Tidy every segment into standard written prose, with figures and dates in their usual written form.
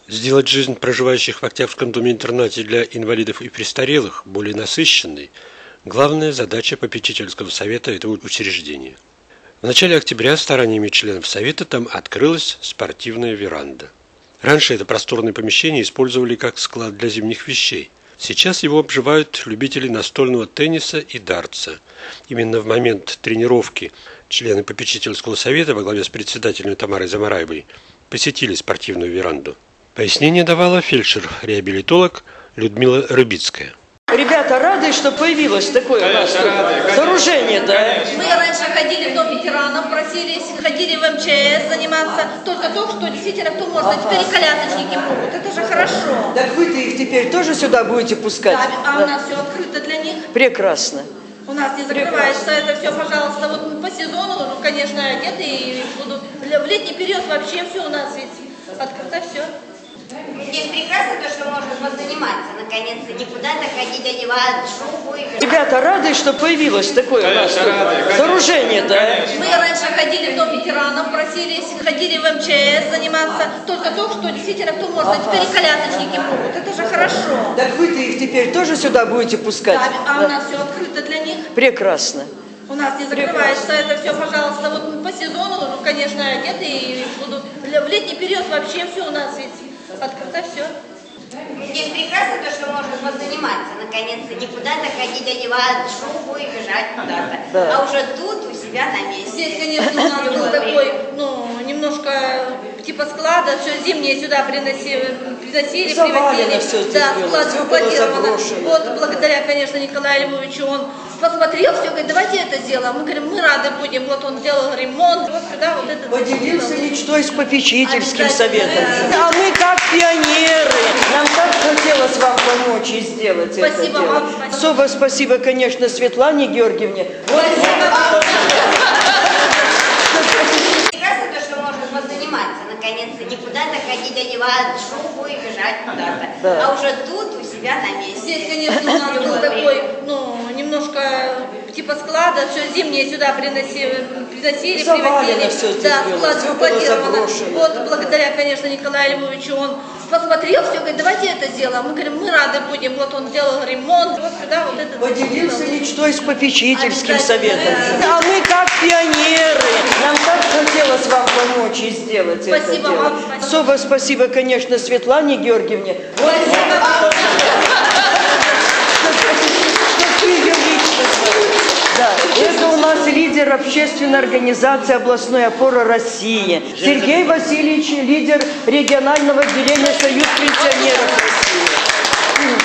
Сделать жизнь проживающих в Октябрьском доме-интернате для инвалидов и престарелых более насыщенной – главная задача попечительского совета этого учреждения. В начале октября стараниями членов совета там открылась спортивная веранда. Раньше это просторное помещение использовали как склад для зимних вещей. Сейчас его обживают любители настольного тенниса и дартса. Именно в момент тренировки члены попечительского совета во главе с председателем Тамарой Замараевой посетили спортивную веранду. Пояснение давала фельдшер-реабилитолог Людмила Рыбицкая. Ребята, рады, что появилось такое у нас сооружение, да? Мы раньше ходили в Дом ветеранов, просились, ходили в МЧС заниматься. Только то, что действительно кто может, теперь и колясочники могут. Это же хорошо. Так вы-то их теперь тоже сюда будете пускать? Да, а у нас все открыто для них. Прекрасно. У нас не закрывается это все, пожалуйста, вот по сезону, ну, конечно, одеты и будут. В летний период вообще все у нас ведь открыто все. Здесь прекрасно то, что можно позаниматься, наконец-то, не куда-то ходить, одевать шубу. Ребята, рады, что появилось такое у нас сооружение, да? Мы раньше ходили в Дом ветеранов, просились, ходили в МЧС заниматься. Только то, что действительно кто может, теперь и колясочники могут. Это же хорошо. Так вы-то их теперь тоже сюда будете пускать? Да, а у нас все открыто для них. Прекрасно. У нас не закрывается это все, пожалуйста, вот по сезону, ну, конечно, одеты и будут. В летний период вообще все у нас ведь открыто все. Здесь прекрасно то, что можно позаниматься, наконец-то, не куда-то ходить, одевать шубу и бежать куда-то. Да. А уже тут у себя на месте. Здесь, конечно, у нас был такой, ну, немножко типа склада, все зимнее сюда приносили, завалено все здесь да, было, склад все было заброшено. Вот, благодаря, конечно, Николаю Львовичу, он посмотрел, все, говорит, давайте это сделаем. Мы говорим, мы рады будем. Вот он делал ремонт, вот сюда вот это. Поделился мечтой с попечительским советом. А мы как пионеры, нам так хотелось вам помочь и сделать это. Спасибо вам. Спасибо. Особо спасибо, конечно, Светлане Георгиевне. Прекрасно то, что можно позаниматься, наконец-то, не куда-то ходить, одевать шубу и бежать куда-то. Да. А уже тут у себя на месте. Здесь, конечно, у нас был такой, ну, немножко типа склада, все зимнее сюда приносили, завалено все здесь да, было, склад все было заброшено. Вот, благодаря, конечно, Николаю Львовичу, он посмотрел, все, говорит, давайте это сделаем. Мы говорим, мы рады будем. Вот он делал ремонт, вот сюда вот это. Поделился мечтой с попечительским советом. А мы как пионеры, нам так хотелось вам помочь и сделать это. Спасибо вам. Спасибо. Особо спасибо, конечно, Светлане Георгиевне. Да, это у нас лидер общественной организации «Областной опора России». Сергей Васильевич, лидер регионального отделения «Союз пенсионеров России».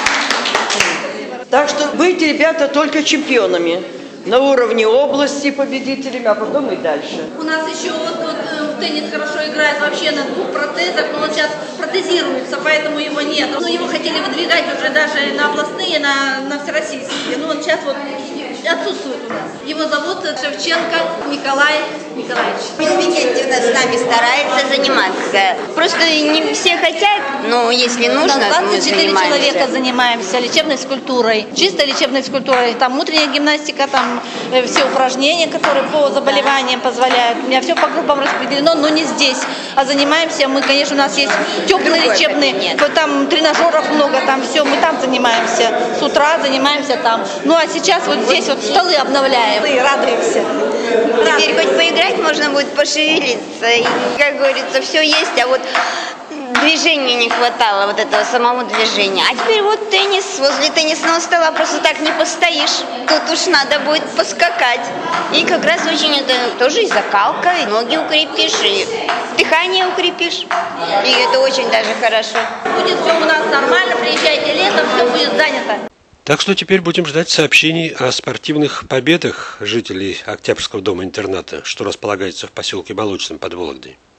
Так что быть, ребята, только чемпионами. На уровне области победителями, а потом и дальше. У нас еще вот в теннис хорошо играет вообще на 2 протезах, но он сейчас протезируется, поэтому его нет. Ну, его хотели выдвигать уже даже на областные, на всероссийские. Ну, вот сейчас вот отсутствует у нас. Его зовут Шевченко Николай Николаевич. Интенсивно с нами старается заниматься. Просто не все хотят, но если нужно, мы 24 занимаемся. человека занимаемся лечебной физкультурой, чисто лечебной физкультурой. Там утренняя гимнастика, там все упражнения, которые по заболеваниям позволяют. У меня все по группам распределено, но не здесь. А занимаемся мы, конечно, у нас есть теплые лечебные, там тренажеров много, там все, мы там занимаемся. С утра занимаемся там. Ну а сейчас вот здесь вот столы обновляем и радуемся. Теперь хоть поиграть можно будет, пошевелиться. И, как говорится, все есть, а вот движения не хватало, вот этого самого движения. А теперь вот теннис, возле теннисного стола просто так не постоишь. Тут уж надо будет поскакать. И как раз очень это тоже и закалка, и ноги укрепишь, и дыхание укрепишь. И это очень даже хорошо. Будет все у нас нормально, приезжайте летом, все будет занято. Так что теперь будем ждать сообщений о спортивных победах жителей Октябрьского дома-интерната, что располагается в поселке Молочном под Вологдой.